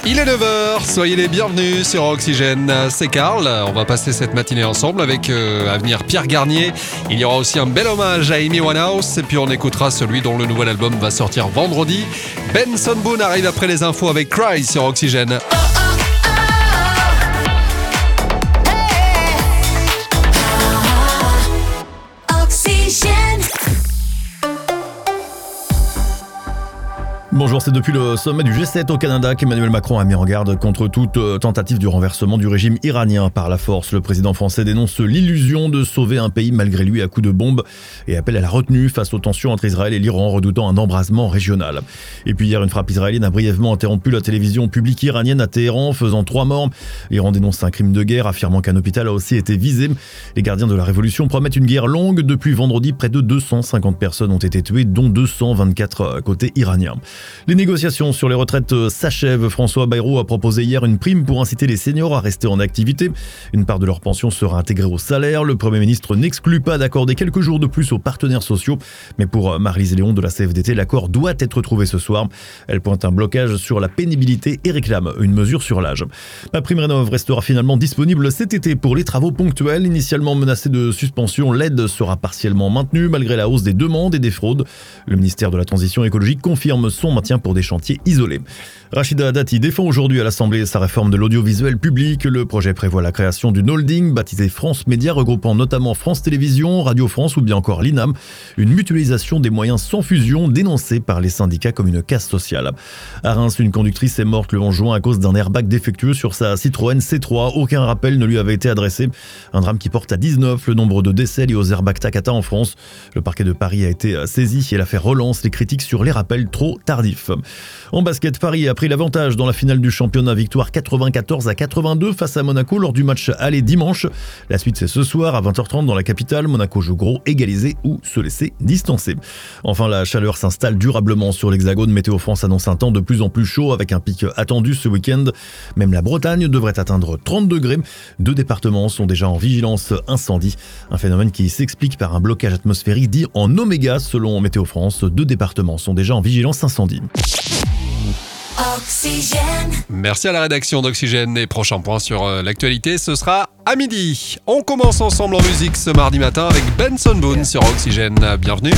Il est 9h, soyez les bienvenus sur Oxygène. C'est Karl, on va passer cette matinée ensemble avec à venir Pierre Garnier. Il y aura aussi un bel hommage à Amy Winehouse et puis on écoutera celui dont le nouvel album va sortir vendredi. Benson Boone arrive après les infos avec Cry sur Oxygène. Bonjour, c'est depuis le sommet du G7 au Canada qu'Emmanuel Macron a mis en garde contre toute tentative du renversement du régime iranien par la force. Le président français dénonce l'illusion de sauver un pays malgré lui à coups de bombe et appelle à la retenue face aux tensions entre Israël et l'Iran, redoutant un embrasement régional. Et puis hier, une frappe israélienne a brièvement interrompu la télévision publique iranienne à Téhéran, faisant 3 morts. L'Iran dénonce un crime de guerre, affirmant qu'un hôpital a aussi été visé. Les gardiens de la révolution promettent une guerre longue. Depuis vendredi, près de 250 personnes ont été tuées, dont 224 côté iranien. Les négociations sur les retraites s'achèvent. François Bayrou a proposé hier une prime pour inciter les seniors à rester en activité. Une part de leur pension sera intégrée au salaire. Le Premier ministre n'exclut pas d'accorder quelques jours de plus aux partenaires sociaux. Mais pour Maryse Léon de la CFDT, l'accord doit être trouvé ce soir. Elle pointe un blocage sur la pénibilité et réclame une mesure sur l'âge. MaPrimeRénov' restera finalement disponible cet été pour les travaux ponctuels. Initialement menacée de suspension, l'aide sera partiellement maintenue malgré la hausse des demandes et des fraudes. Le ministère de la Transition écologique confirme son maintien pour des chantiers isolés. Rachida Dati défend aujourd'hui à l'Assemblée sa réforme de l'audiovisuel public. Le projet prévoit la création d'une holding baptisée France Média, regroupant notamment France Télévisions, Radio France ou bien encore l'INAM. Une mutualisation des moyens sans fusion dénoncée par les syndicats comme une casse sociale. À Reims, une conductrice est morte le 11 juin à cause d'un airbag défectueux sur sa Citroën C3. Aucun rappel ne lui avait été adressé. Un drame qui porte à 19 le nombre de décès liés aux airbags Takata en France. Le parquet de Paris a été saisi et l'affaire relance les critiques sur les rappels trop tardifs. En basket, Paris a pris l'avantage dans la finale du championnat, victoire 94-82 face à Monaco lors du match aller dimanche. La suite, c'est ce soir à 20h30 dans la capitale. Monaco joue gros, égaliser ou se laisser distancer. Enfin, la chaleur s'installe durablement sur l'Hexagone. Météo France annonce un temps de plus en plus chaud avec un pic attendu ce week-end. Même la Bretagne devrait atteindre 30 degrés. 2 départements sont déjà en vigilance incendie. Un phénomène qui s'explique par un blocage atmosphérique dit en oméga selon Météo France. 2 départements sont déjà en vigilance incendie. Oxygène. Merci à la rédaction d'Oxygène et prochain point sur l'actualité, ce sera à midi. On commence ensemble en musique ce mardi matin avec Benson Boone sur Oxygène. Bienvenue.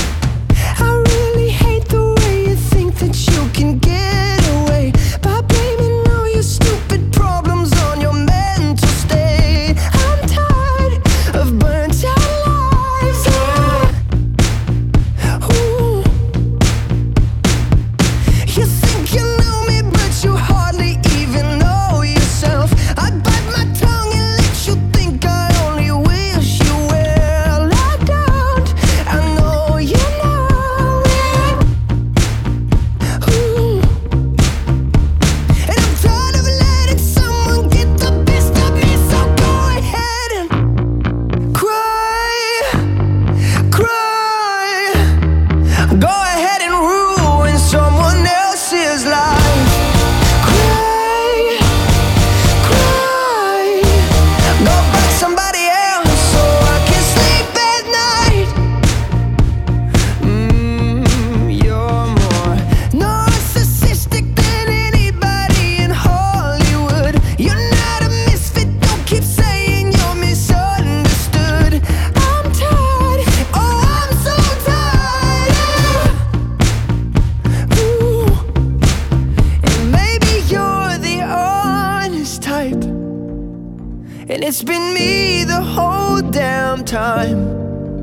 And it's been me the whole damn time.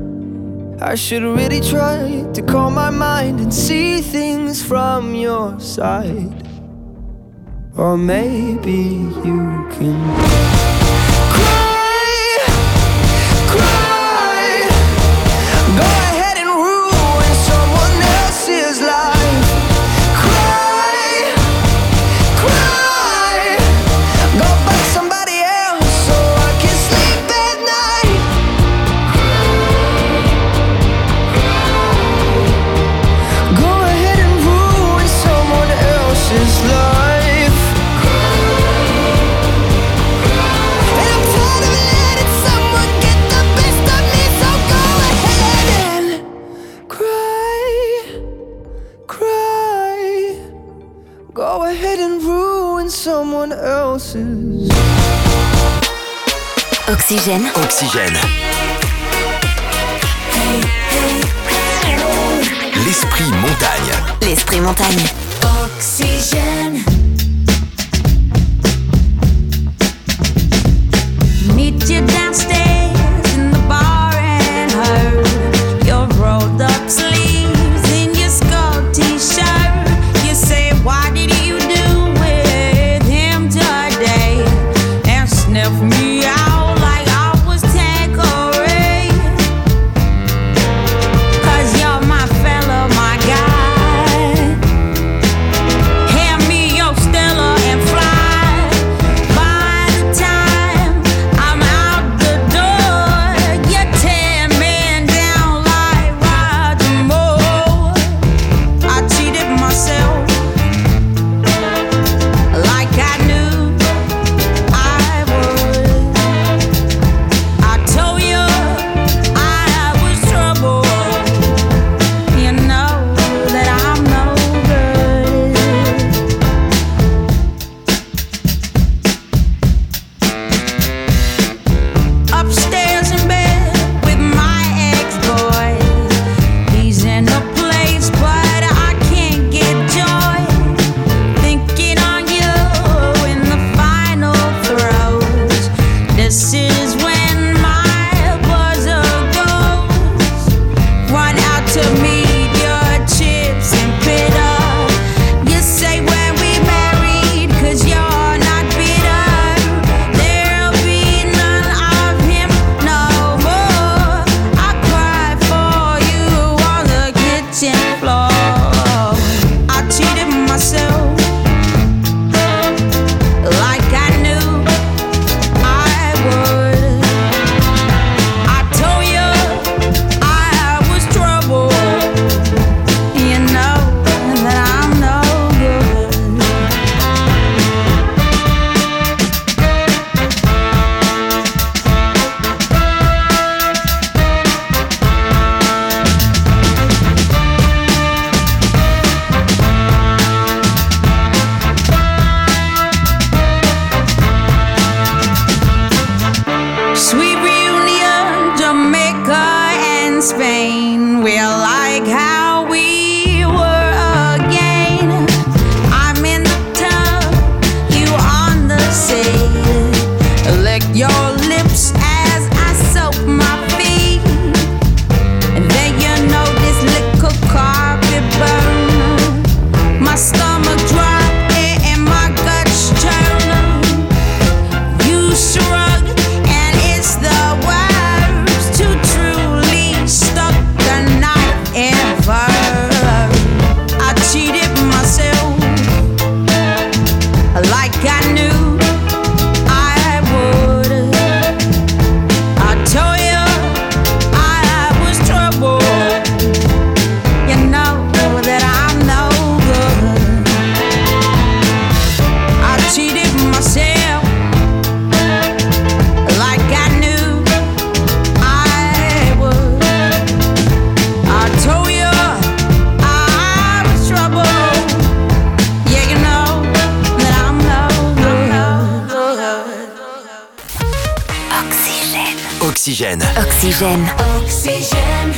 I should really try to calm my mind and see things from your side. Or maybe you can go ahead and ruin in someone else's. Oxygène. Oxygène. L'esprit montagne. L'esprit montagne. Oxygène. Meet you downstairs in the bar and heard your rolled up sleeves in your skull t-shirt. You say, what did you do with him today? And sniff me out like I was Tanqueray. 'Cause you're my fella, my guy. Hand me your Stella and fly. By the time I'm out the door, you're 10 men down like Roger Moore. I cheated myself like I knew I would. I told you I was trouble. You know that I'm no good. Upstairs in bed with my ex-boy. He's in a place, but I can't get joy. Thinking on you in the final throes. This is when my buzzer goes. Run out to meet your chips and pit up. You say when we married, 'cause you're not bitter. There'll be none of him no more. I cry for you on the kitchen floor. I cheated myself like I knew I would. I told you I was trouble. You know that I'm no good. Sweet reunion, Jamaica and Spain. We're like how we were again. I'm in the tub, you on the sea. Lick your lips as I soak my feet. And then you know this little carpet burn. My stomach drop and my guts churn. You shrug and it's the worst to truly stuck the knife ever. I cheated myself like I knew I would. I told you I was trouble. You know that I'm no good. I cheated myself like I knew I would. I told you I was trouble. Yeah, you know that I'm no good. Oxygène. Oxygène. Oxygène. Oxygène.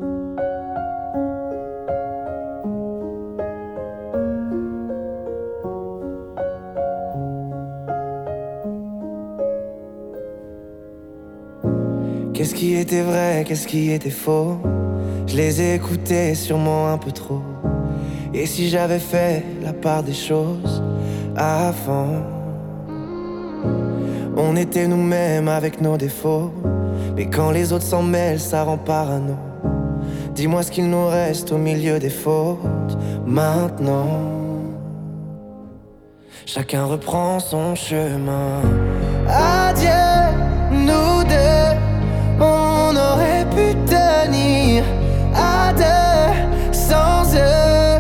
Qu'est-ce qui était vrai, qu'est-ce qui était faux? Je les ai écoutés sûrement un peu trop. Et si j'avais fait la part des choses avant? On était nous-mêmes avec nos défauts. Mais quand les autres s'en mêlent, ça rend parano. Dis-moi ce qu'il nous reste au milieu des fautes maintenant. Chacun reprend son chemin. Adieu, nous deux. On aurait pu tenir à deux sans eux.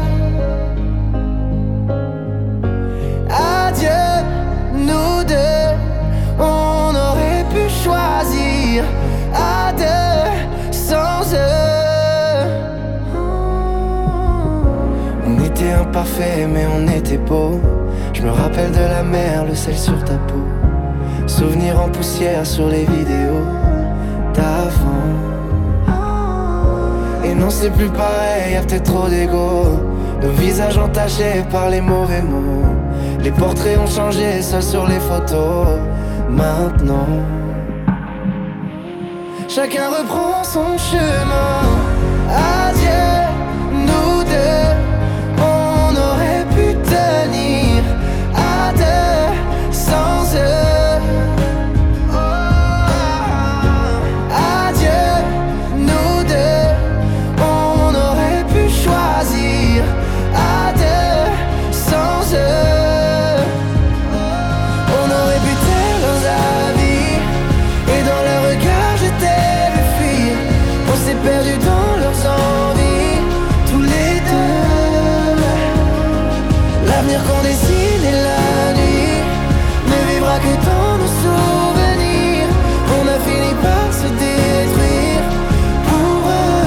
Adieu, nous deux. On aurait pu choisir à deux sans eux. On était imparfaits mais on était beaux. Je me me rappelle de la mer, le sel sur ta peau. Souvenirs en poussière sur les vidéos d'avant. Et non, c'est plus pareil, y'a peut-être trop d'ego. Nos visages entachés par les mauvais mots. Les portraits ont changé, seuls sur les photos. Maintenant, chacun reprend son chemin. Adieu, nous deux. On aurait pu tenir à deux sans eux. Adieu, nous deux. On aurait pu choisir à deux sans eux. On aurait pu taire leurs avis, et dans leur regard je t'ai vu fuir. On s'est perdu dans leurs envies, tous les deux. L'avenir qu'on dessine et la nuit ne vivra que dans nos souvenirs. On a fini par se détruire pour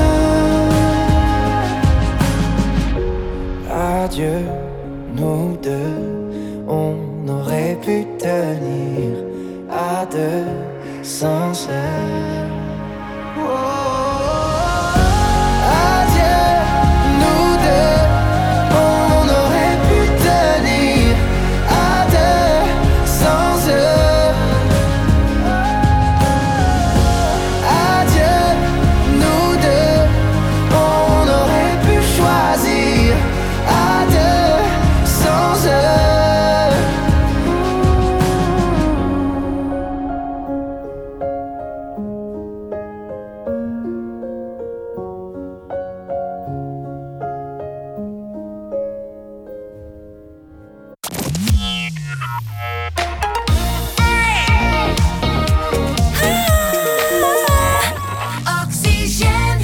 eux. Adieu, nous deux. On aurait pu tenir à deux sans eux. Adieu, nous deux. On aurait pu tenir à deux sans eux. Adieu, nous deux. On aurait pu choisir à deux sans eux. Oxygène.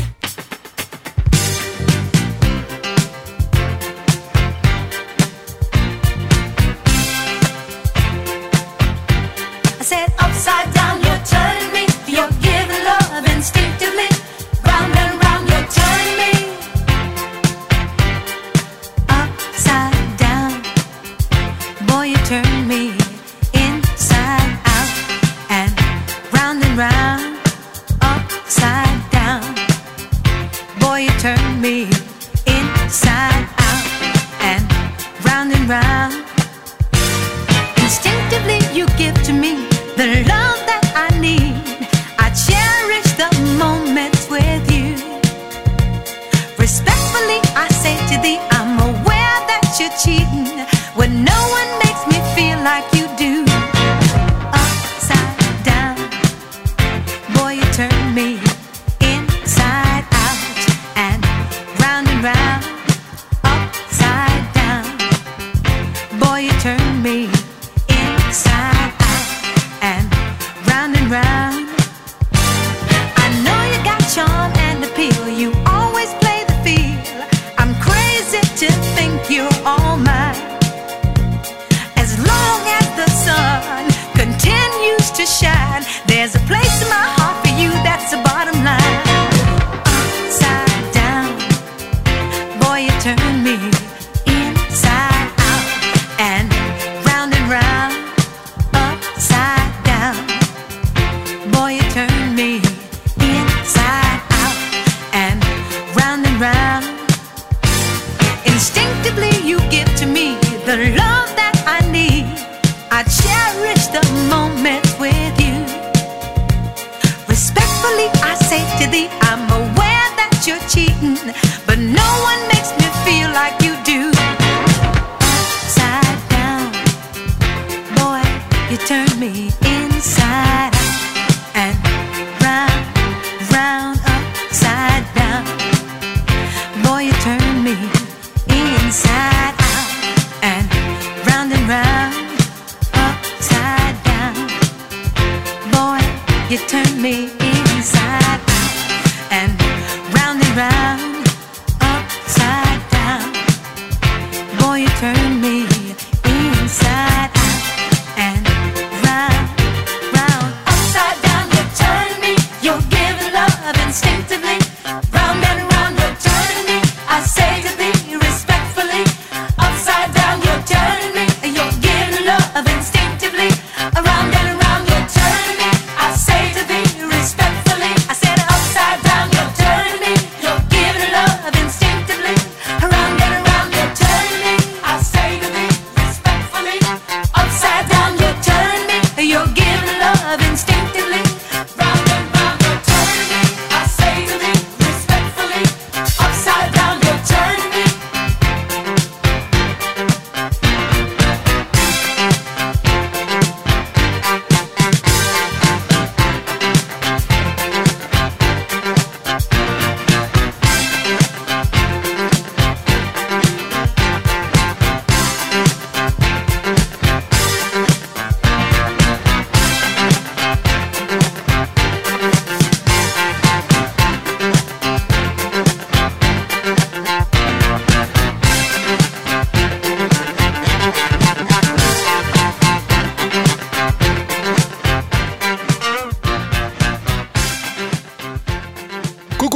I said upside down, you're turning me. You're giving love instinctively. Round and round, you're turning me. Upside down, boy, you turn me inside out and round. Upside down, boy, you turn me inside out and round. Instinctively you give to me the love that I need. I cherish the moments with you. Respectfully I say to thee, I'm aware that you're cheating when no one makes me feel like you do. Upside down, boy, you turn me inside out and round. Upside down, boy, you turn me inside out and round. I know you got charm and appeal. You always play the field. I'm crazy to think you're all mine. As long as the sun continues to shine, there's a place in my heart for you. That's the bottom line. Upside down, boy, you turn me inside out and round. Upside down, boy, you turn me inside out and round. Instinctively you give to me the love that I need. I cherish the moments with you. Respectfully I say to thee, I'm aware that you're cheating, but no one makes me feel like you do. Upside down, boy, you turn me inside out and round. Upside down, boy, you turn me inside out and round. Upside down, boy, you turn me inside out and round. Upside down, boy, you turn me inside out and round. Upside down, you turn me. You're giving love instinctively. Round and round, you're turning me. I say to thee respectfully. Upside down, you're turning me. You're giving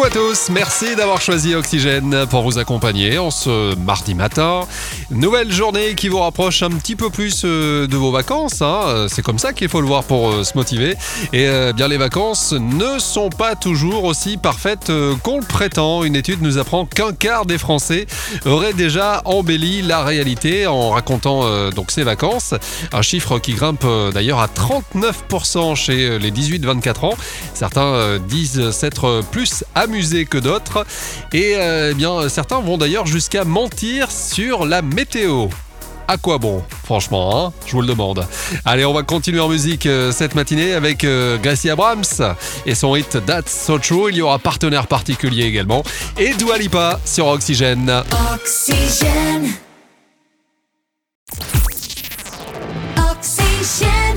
à tous, merci d'avoir choisi Oxygène pour vous accompagner en ce mardi matin. Nouvelle journée qui vous rapproche un petit peu plus de vos vacances, hein. C'est comme ça qu'il faut le voir pour se motiver. Et bien les vacances ne sont pas toujours aussi parfaites qu'on le prétend. Une étude nous apprend qu'un quart des Français auraient déjà embelli la réalité en racontant donc ses vacances. Un chiffre qui grimpe d'ailleurs à 39% chez les 18-24 ans. Certains disent s'être plus amusés que d'autres. Et bien certains vont d'ailleurs jusqu'à mentir sur la météo. À quoi bon, franchement, hein, je vous le demande. Allez, on va continuer en musique cette matinée avec Gracie Abrams et son hit That's So True. Il y aura partenaire particulier également. Et Dua Lipa sur Oxygène. Oxygène. Oxygène.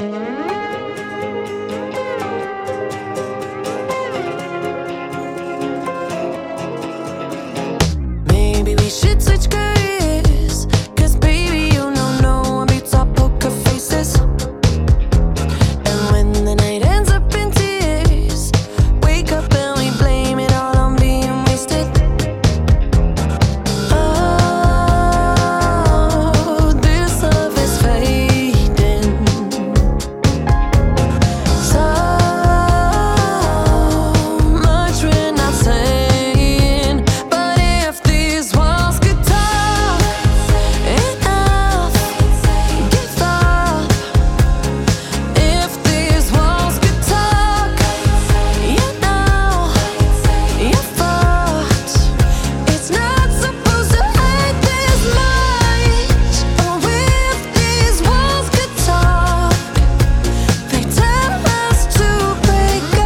Maybe we should switch careers, 'cause baby you know no one beats our poker faces. And when the night ends up in tears, wake up and we blame it all on being wasted. Oh, this love is fading. So much we're not saying, but if these walls could talk, enough, give up. If these walls could talk, you know, you're fucked. It's not supposed to hurt this much. Oh, if these walls could talk, they tell us to break up.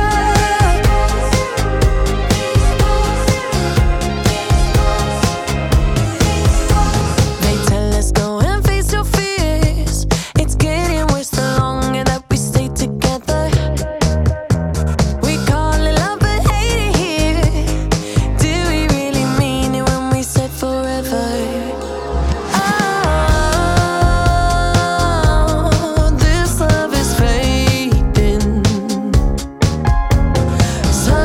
They tell us go and face your fears. It's getting worse the longer that we stay together. We call it love but hate it here. Do we really mean it when we said forever? Oh, this love is fading. So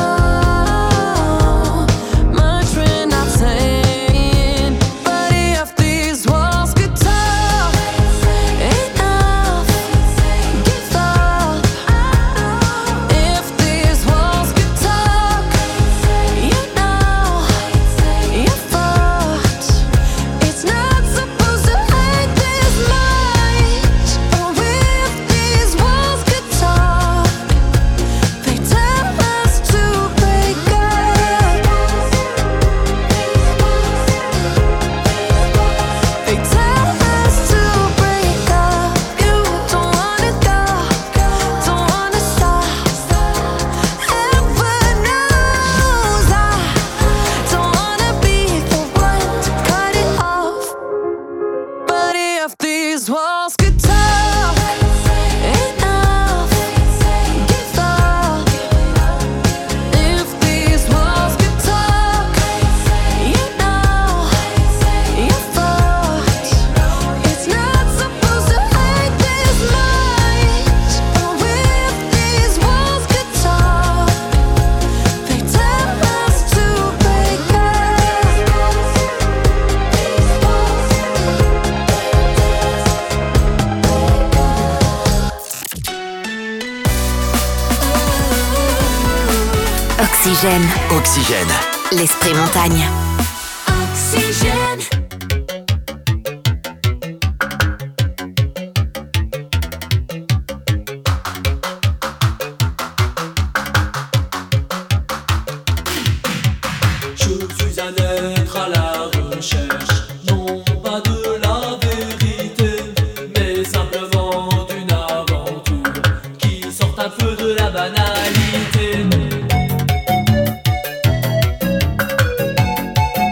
much we're not saying, but if these walls could talk, enough, give up. If these walls could talk, you know, you're fucked. It's not supposed to hurt this much. Oh, if these walls could talk, they tell us to break up. They tell us to break up. You don't wanna go, don't wanna stop. Heaven knows I don't wanna be the one to cut it off. But if these walls could talk, enough, give up. If these walls could talk, you know, you're fucked. It's not supposed to hurt this much. Oh, if these walls could talk, they tell us to break up. Oxygène. Oxygène. L'esprit montagne. Oxygène. Je suis un être à la recherche, non pas de la vérité, mais simplement d'une aventure qui sort un peu de la banalité.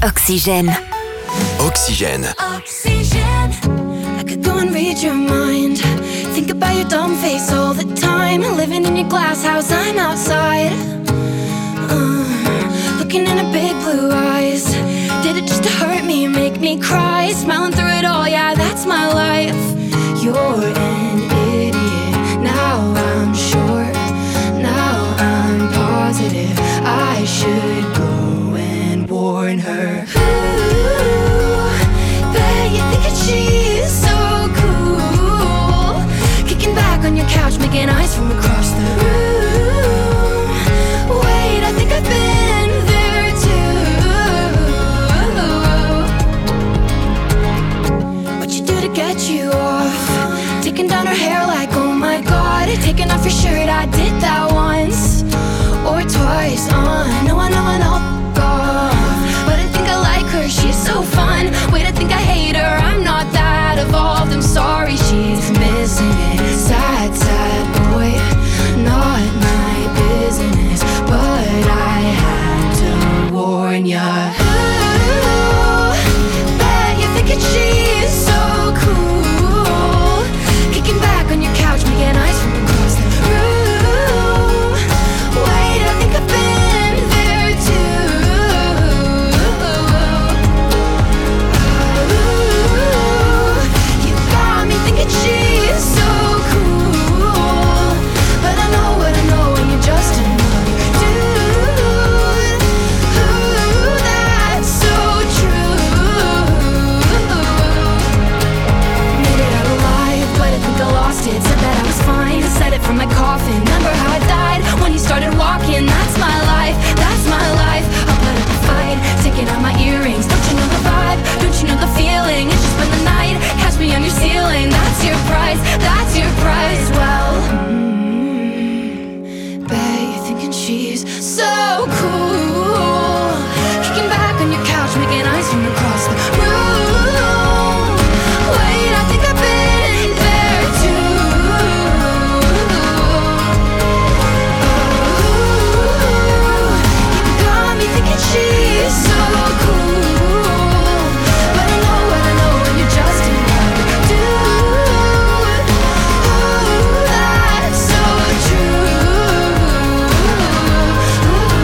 Oxygène. Oxygène. Oxygen. I could go and read your mind. Think about your dumb face all the time. Living in your glass house, I'm outside. Looking in her big blue eyes. Did it just to hurt me, make me cry? Smiling through it all, yeah, that's my life. You're an idiot. Now I'm sure. Now I'm positive. I should go and warn her. Bet you think that she's so cool. Kicking back on your couch, making eyes from across the room. Wait, I think I've been there too. What you do to get you off? Taking down her hair like, oh my god. Taking off your shirt, I did that once or twice. I know, God. But I think I like her, she's so fun. Wait, I think I hate her, I'm not that evolved. I'm sorry, she's missing it. Sad, sad boy, not my business. But I had to warn ya. Ooh, bet you're thinking she's so cool. Kicking back on your couch, making eyes from across the room. Wait, I think I've been there too. You got me thinking she's so cool. But I know what I know, and you're just another dude. Ooh, that's so true. Made it out alive, but I think I lost it. Said that I was fine, said it from my coffin. Remember how I died when you started walking? That's my life, that's my life. I'll put up a fight, taking out my earrings. Don't you know the vibe? Don't you know the feeling? It's just been the night, catch me on your ceiling. That's your price, that's your price. Well, bet you're thinking she's so cool. Kicking back on your couch, making eyes from across the room. Wait, I think I've been there too. You got me thinking she's so cool. But I know what I know, and you're just another dude. Ooh, that's so true.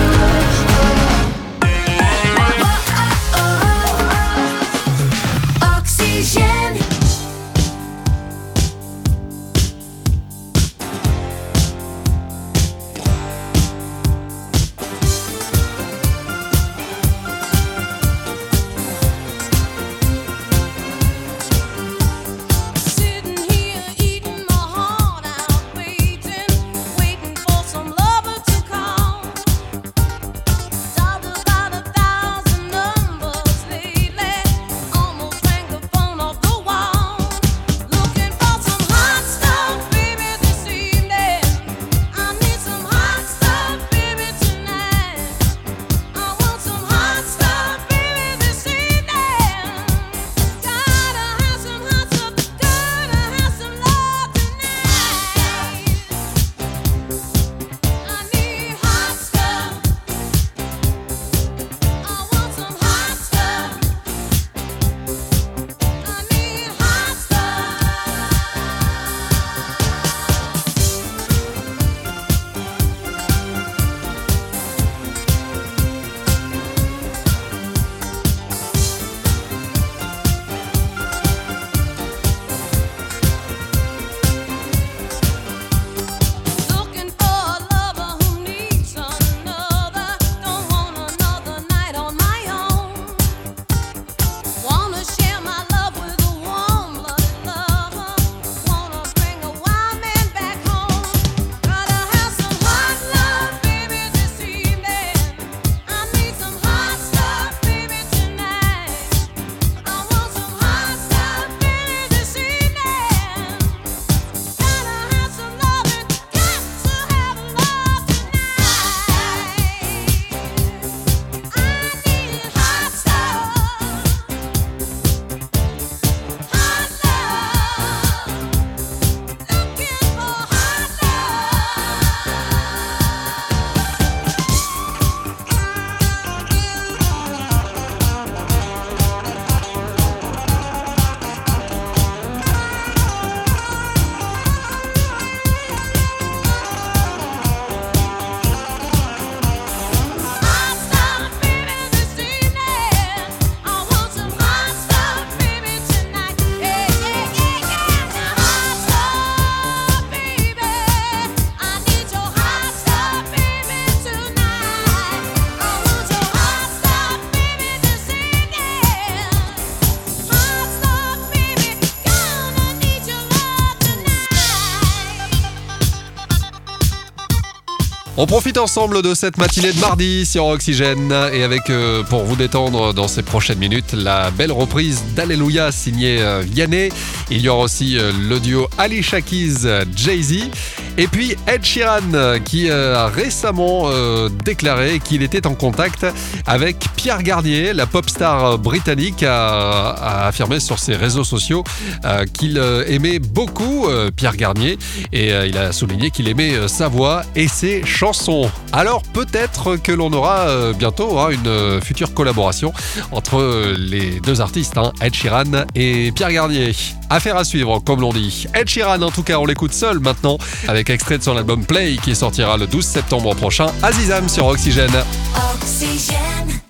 On profite ensemble de cette matinée de mardi sur Oxygène et avec, pour vous détendre dans ces prochaines minutes, la belle reprise d'Alléluia signée Vianney. Il y aura aussi le duo Alicia Keys, Jay-Z. Et puis Ed Sheeran qui a récemment déclaré qu'il était en contact avec Pierre Garnier, la pop star britannique, a affirmé sur ses réseaux sociaux qu'il aimait beaucoup Pierre Garnier et il a souligné qu'il aimait sa voix et ses chansons. Alors peut-être que l'on aura bientôt une future collaboration entre les deux artistes, Ed Sheeran et Pierre Garnier. Affaire à suivre, comme l'on dit. Ed Sheeran, en tout cas, on l'écoute seul maintenant, avec extrait de son album Play qui sortira le 12 septembre prochain. Azizam sur Oxygène. Oxygène.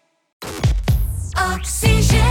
Oxygène.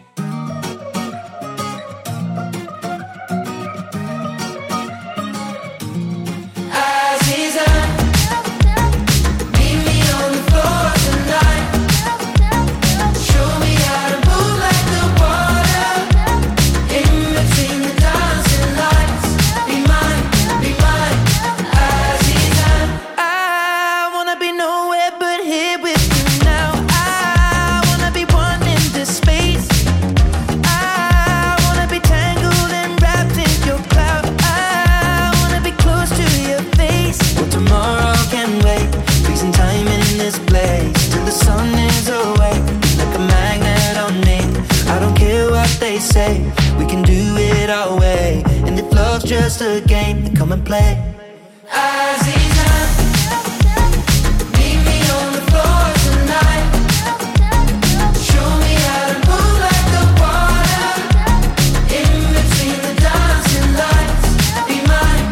Say we can do it our way, and if love's just a game, then come and play. Aziza, meet me on the floor tonight. Show me how to move like the water in between the dancing lights. Be mine,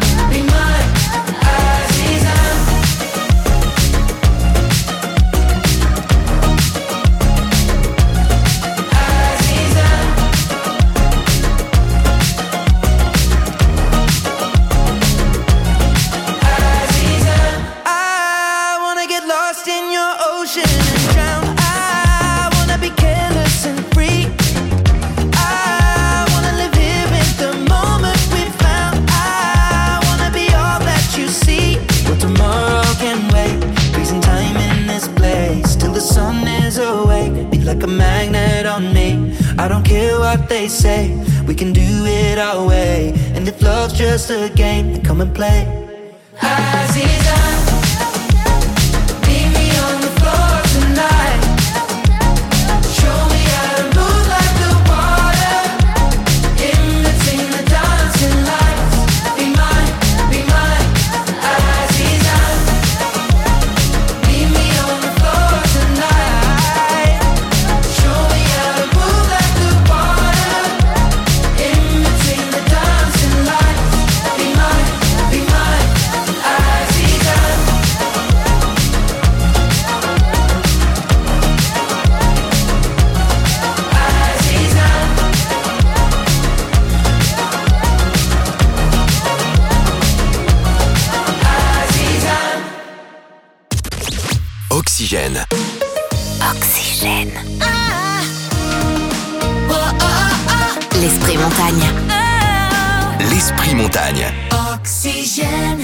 Aziza. Like a magnet on me. I don't care what they say, we can do it our way. And if love's just a game, then come and play. Aziza, meet me on the floor tonight. Show me how to move like the water in between the dancing lights. Be mine, Aziza. Meet me on the floor tonight. Oxygène. Oxygène. L'esprit montagne. L'esprit montagne. Oxygène.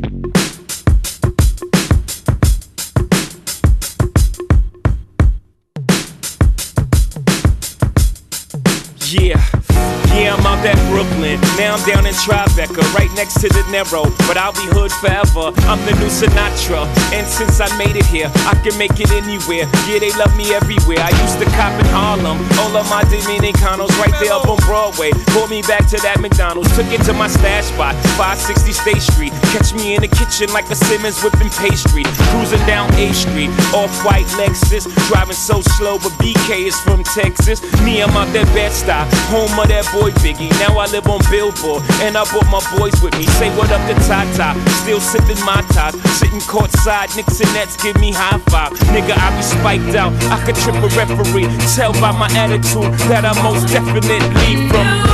Yeah, I'm out at Brooklyn. Now I'm down in Tribeca, right next to De Niro. But I'll be hood forever. I'm the new Sinatra. And since I made it here, I can make it anywhere. Yeah, they love me everywhere. I used to cop in Harlem. All of my Dominicanos right there up on Broadway. Pulled me back to that McDonald's. Took it to my stash spot, 560 State Street. Catch me in the kitchen like a Simmons whipping pastry. Cruising down A Street, off-white Lexus. Driving so slow, but BK is from Texas. Me, I'm out that Bed-Stuy, home of that boy Biggie. Now I live on Billboard, and I brought my boys with me. Say what up to Tata, still sipping my top. Sitting courtside, Knicks and Nets give me high five. Nigga, I be spiked out, I could trip a referee. Tell by my attitude that I most definitely from.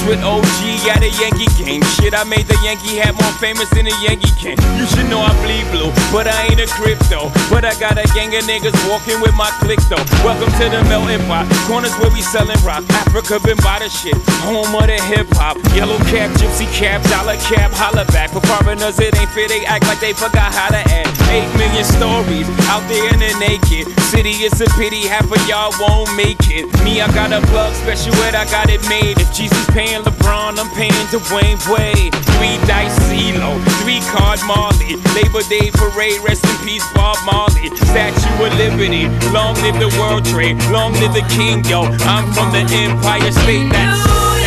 with OG at a Yankee game. Shit, I made the Yankee hat more famous than a Yankee can. You should know I bleed blue, but I ain't a crypto. But I got a gang of niggas walking with my click though. Welcome to the melting pot, corners where we sellin' rock. Africa been by the shit, home of the hip hop. Yellow cap, gypsy cap, dollar cap, holla back. For foreigners it ain't fair, they act like they forgot how to act. 8 million stories out there in the naked city. It's a pity half of y'all won't make it. Me, I got a plug special ed, I got it made. If Jesus paying LeBron, I'm paying Dwayne Wade. 3 dice CeeLo, 3 card Marley. Labor Day parade, rest in peace Bob Marley. Statue of Liberty, long live the World Trade, long live the King, yo. I'm from the Empire State, that's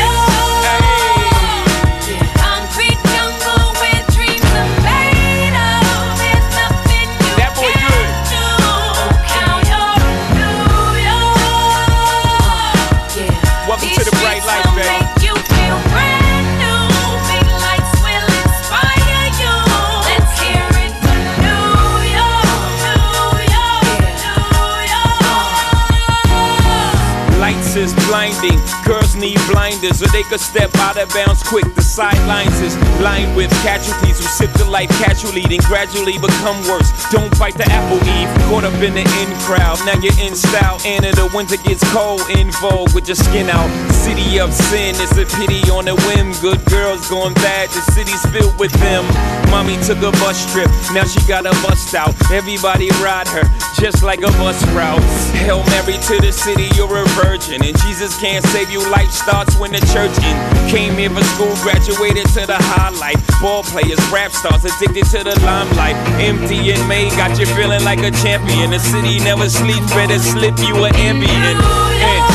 is blinding. Girls need blinders or they could step out of bounds quick. The sidelines is lined with casualties who sip the life casually, then gradually become worse. Don't bite the apple, Eve. Caught up in the in crowd, now you're in style. And in the winter gets cold, in vogue with your skin out. City of sin, it's a pity on a whim. Good girls going bad, the city's filled with them. Mommy took a bus trip, now she got a bust out. Everybody ride her, just like a bus route. Hail Mary to the city, you're a virgin. And Jesus can't save you, life starts when the church in. Came here for school, graduated to the highlight. Ball players, rap stars, addicted to the limelight. Empty in May, got you feeling like a champion. The city never sleeps, better slip you an ambient.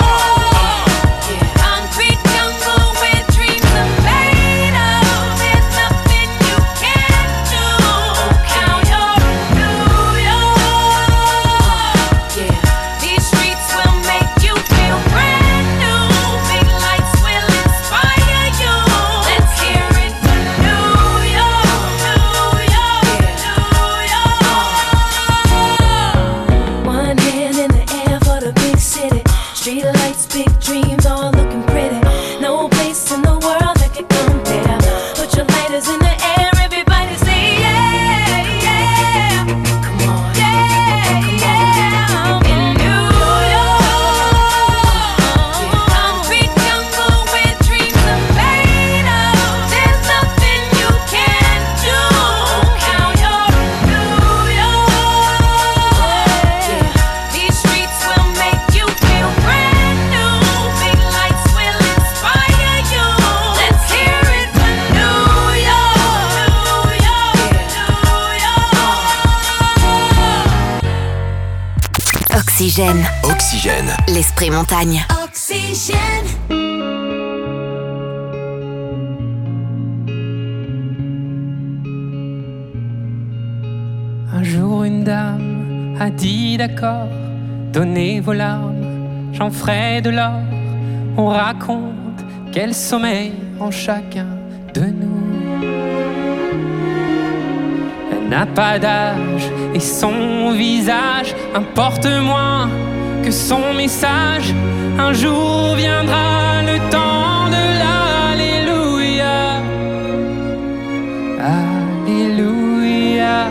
Oxygène. Oxygène. L'esprit montagne. Oxygène. Un jour une dame a dit d'accord, donnez vos larmes, j'en ferai de l'or. On raconte quel sommeil en chacun de nous. Elle n'a pas d'âge et son visage importe moins que son message. Un jour viendra le temps de l'Alléluia. Alléluia.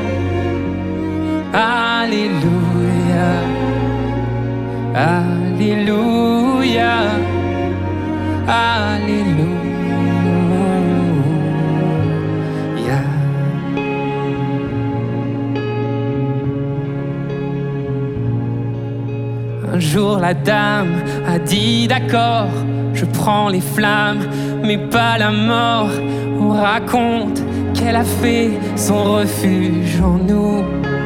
Alléluia. Alléluia. Alléluia. Un jour la dame a dit d'accord, je prends les flammes mais pas la mort. On raconte qu'elle a fait son refuge en nous.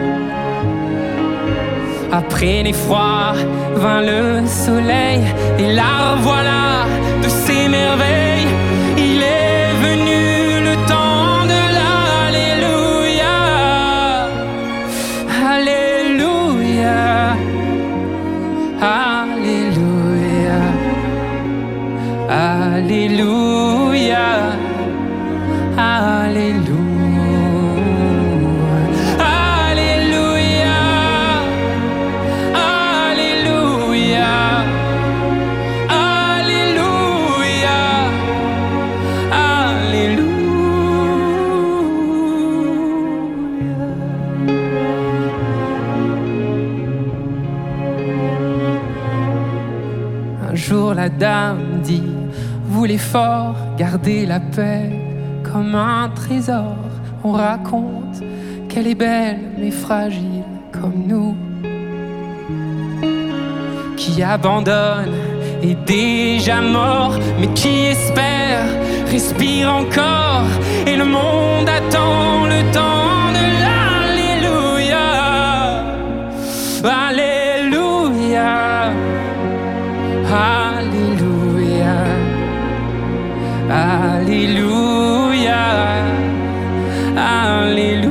Après l'effroi vint le soleil et la revoilà de ses merveilles. Il est venu le temps de l'Alléluia. Alléluia. Alléluia. Alléluia. Alléluia. Alléluia. Alléluia. jour la dame dit: vous les forts, gardez la paix comme un trésor. On raconte qu'elle est belle mais fragile comme nous, qui abandonne est déjà mort, mais qui espère respire encore, et le monde attend le temps de l'Alléluia. Alléluia, Alléluia, Alléluia, Alléluia.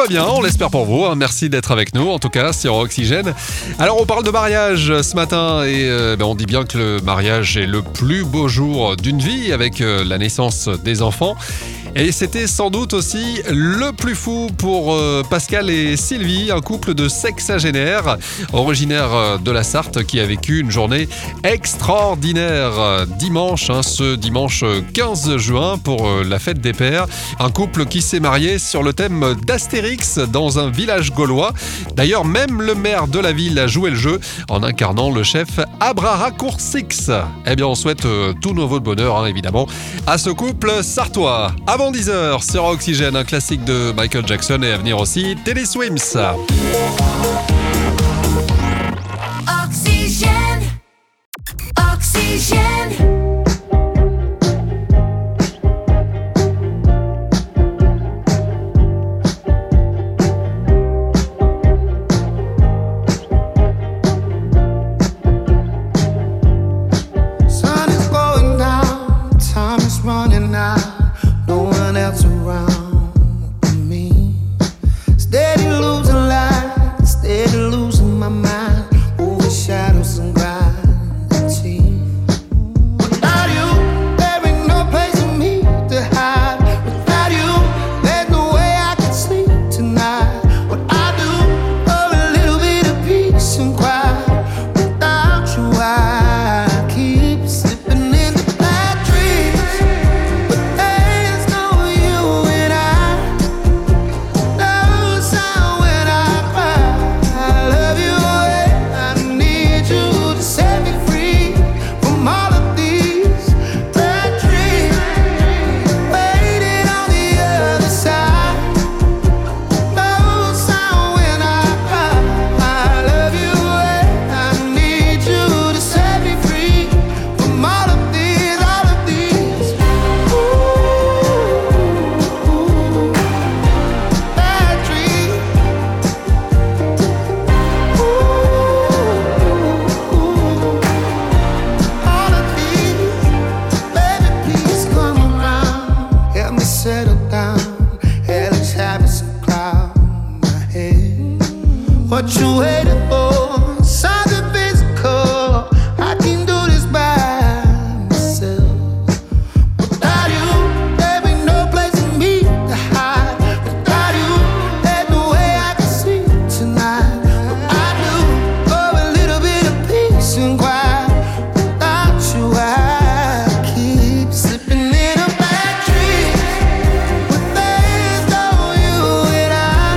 va bien, on l'espère pour vous. Merci d'être avec nous, en tout cas, sur Oxygène. Alors, on parle de mariage ce matin et on dit bien que le mariage est le plus beau jour d'une vie avec la naissance des enfants. Et c'était sans doute aussi le plus fou pour Pascal et Sylvie, un couple de sexagénaires originaires de la Sarthe qui a vécu une journée extraordinaire dimanche, ce dimanche 15 juin pour la fête des pères. Un couple qui s'est marié sur le thème d'Astérix dans un village gaulois. D'ailleurs, même le maire de la ville a joué le jeu en incarnant le chef Abraraccourcix. Eh bien, on souhaite tout nos vœux de bonheur, évidemment, à ce couple sartois. Avant 10h sur Oxygène, un classique de Michael Jackson et à venir aussi Teddy Swims. Oxygène, oxygène. Sun is going down, time is running out. No one else around me. Steady losing light, steady losing my mind. Over shadows and gravity. Without you, there ain't no place for me to hide. Without you, there's no way I can sleep tonight. What I do for a little bit of peace and quiet. Without you, I keep slipping into bad dreams. But there's no you and I. No sound when I cry. I love you and I need you to set me free from all of these bad dreams. Waiting on the other side. No sound when I cry. I love you and I need you to set me free from all of these, all of these. Bad dreams. All of these. Baby, please come around. Help me settle down. Hell is having some cloud in my head. What you waiting for? Something physical. I can do this by myself. Without you, there ain't no place for me to hide. Without you, there's no way I can sleep tonight. What I do for a little bit of peace and quiet. Without you, I keep slipping in a bad dream. But there's no you and I.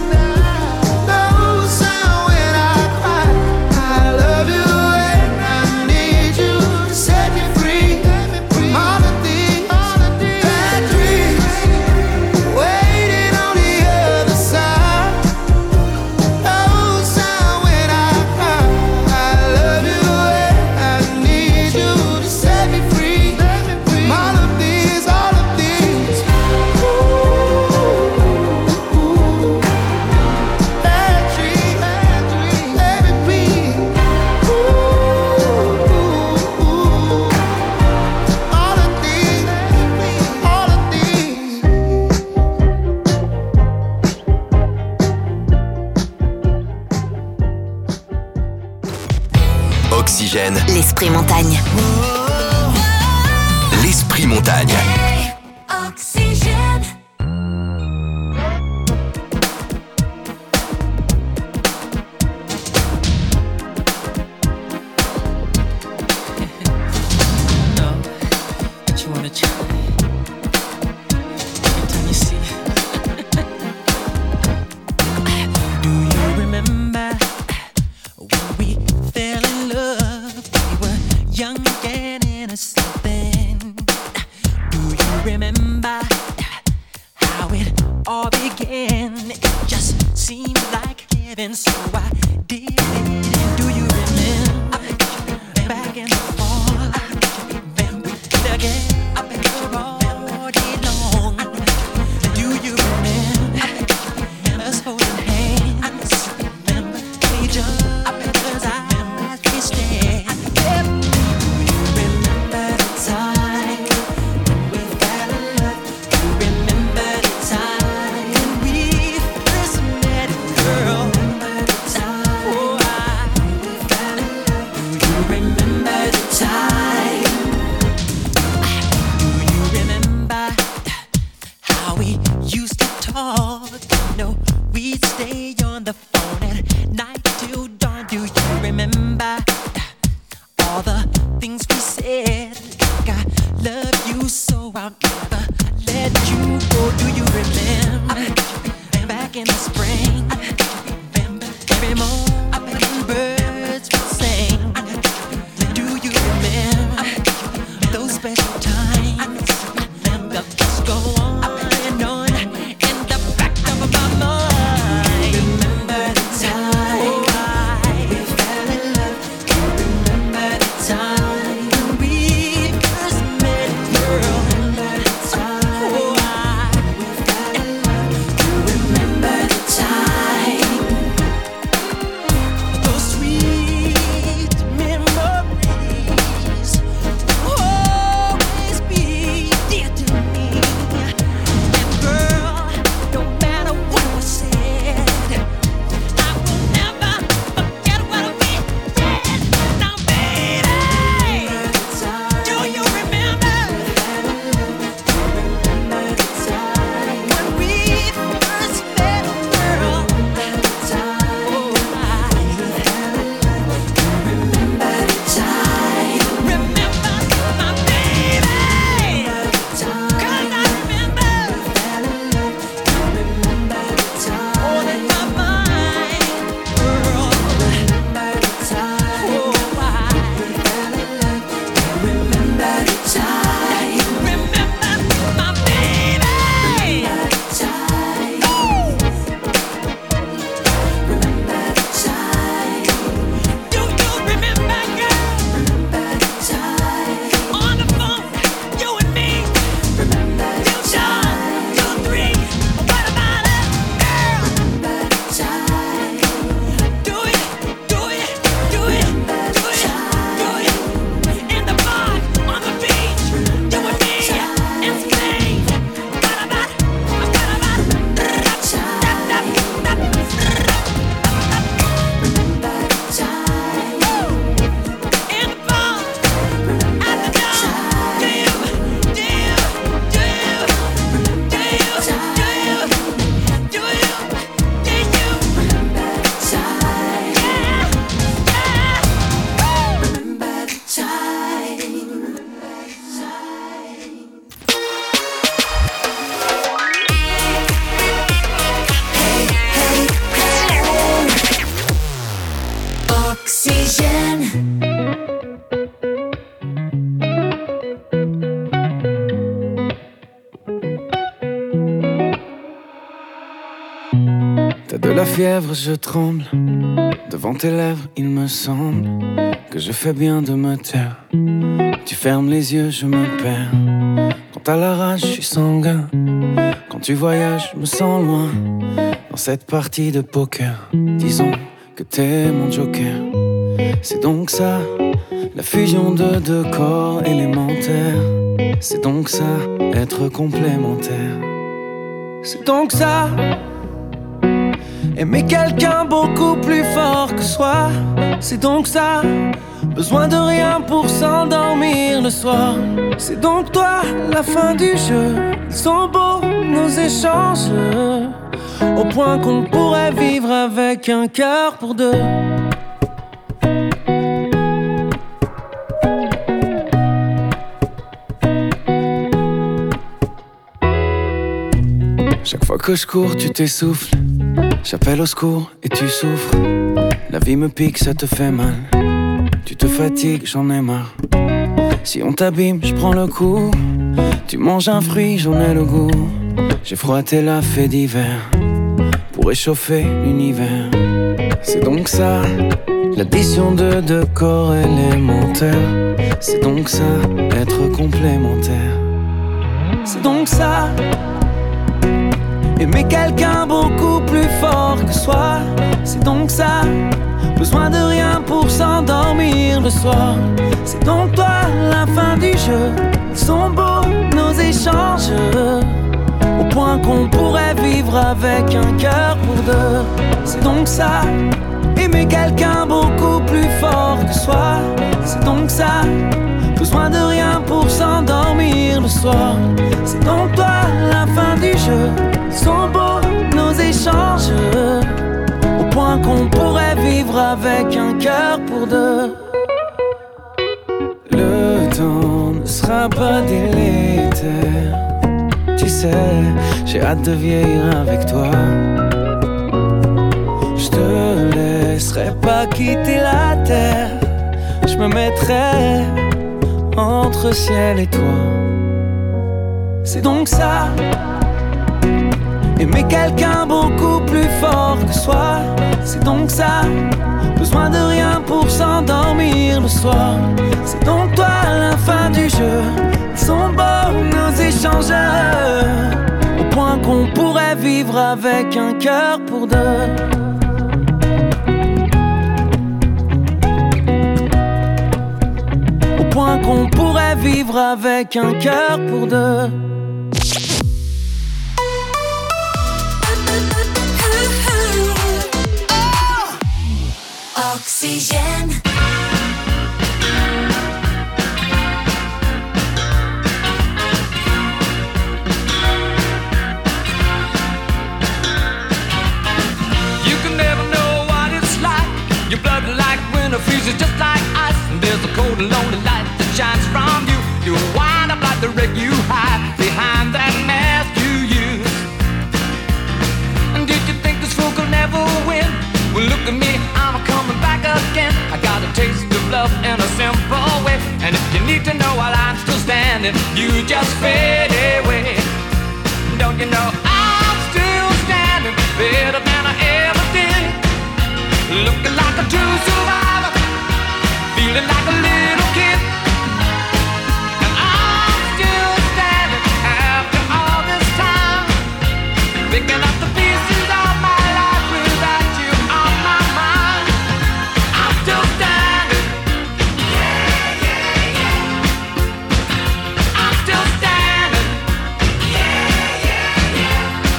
No sound when I cry. I love you and I need you to set me free from all of these bad dreams. Waiting on the other side. No sound when I cry. I love you and I need you to set me free from all of these, all of these. Bad dreams, baby, please. All of these, all of these. Oxygène, L'esprit montagne. l'esprit montagne. Oxygène. know that you wanna try. Every time you see Do you remember when we fell in love? We were young and innocent then. Do you remember how it all began? It just seemed like heaven, so I did it. Do you remember back in the fall? Then we did again. All day long. Do you remember us holding hands? Remember each other's eyes we stared. Do you remember the time when we fell in love? Do you remember the time when we first I'll never let you go. Do you remember back in the spring? Remember every morning birds would sing. Do you remember those special times? The thoughts go on and on in the back of my mind. Remember the time we fell in love. Remember the time when we first met, girl. Remember the time we fell in love. Remember the time. Those sweet memories will always be dear to me. And girl, no matter what was said, I will never forget what we did. Now, baby, do you remember when we first met, girl? Remember the time. Remember my baby. 'Cause I remember all in my mind, girl. Remember the time. Remember the time. Remember my baby. Remember the time. Remember the time. Do you remember, girl? Remember the time. On the phone, you and me. Remember the time. 2, 3. What about it, girl? Remember the time. Do it, do it, do it, do it, do it. In the bar, on the beach, you and me, in Spain. What about it? What about it? In the bar, at the Oxygène. T'as de la fièvre, je tremble. Devant tes lèvres, il me semble que je fais bien de me taire. Tu fermes les yeux, je me perds. Quand t'as la rage, je suis sanguin. Quand tu voyages, je me sens loin. Dans cette partie de poker, disons que t'es mon joker. C'est donc ça, la fusion de deux corps élémentaires. C'est donc ça, être complémentaire. C'est donc ça, aimer quelqu'un beaucoup plus fort que soi. C'est donc ça, besoin de rien pour s'endormir le soir. C'est donc toi, la fin du jeu. Ils sont beaux, nos échanges, au point qu'on pourrait vivre avec un cœur pour deux. Chaque fois que je cours, tu t'essouffles. J'appelle au secours et tu souffres. La vie me pique, ça te fait mal. Tu te fatigues, j'en ai marre. Si on t'abîme, je prends le coup. Tu manges un fruit, j'en ai le goût. J'ai froissé la fée d'hiver pour réchauffer l'univers. C'est donc ça, l'addition de deux corps élémentaires. C'est donc ça, être complémentaire. C'est donc ça, aimer quelqu'un beaucoup plus fort que soi. C'est donc ça, besoin de rien pour s'endormir le soir. C'est donc toi, la fin du jeu. Ils sont beaux, nos échanges, au point qu'on pourrait vivre avec un cœur pour deux. C'est donc ça, aimer quelqu'un beaucoup plus fort que soi. C'est donc ça, besoin de rien pour s'endormir le soir. C'est donc toi, la fin du jeu. Ils sont beaux, nos échanges, au point qu'on pourrait vivre avec un cœur pour deux. Le temps ne sera pas délétère Tu sais, j'ai hâte de vieillir avec toi. Je te laisserai pas quitter la terre. Je me mettrai entre ciel et toi. C'est donc ça, aimer quelqu'un beaucoup plus fort que soi. C'est donc ça, besoin de rien pour s'endormir le soir. C'est donc toi la fin du jeu. Ils sont beaux nos échanges, au point qu'on pourrait vivre avec un cœur pour deux. Au point qu'on pourrait vivre avec un cœur pour deux. Oxygène. You can never know what it's like. Your blood like winter freezes just like ice. And there's a cold and lonely light that shines from you. You wind up like the wreck you hide behind that mask you use. And did you think this fool could never win? Well, look at me, I'm coming back again. I got a taste of love in a simple way. And if you need to know while I'm still standing, you just fade away. Don't you know I'm still standing better than I ever did? Looking like a true survivor, feeling like a little kid. And I'm still standing after all this time, picking up the pieces of my life without you on my mind. I'm still standing. Yeah, yeah, yeah. I'm still standing. Yeah, yeah, yeah.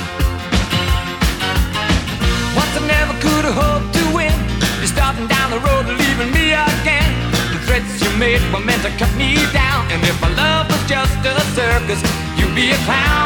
Once I never could have hoped to win. You're starting down the road and leaving me again. The threats you made were meant to cut me down. And if my love was just a circus, you'd be a clown.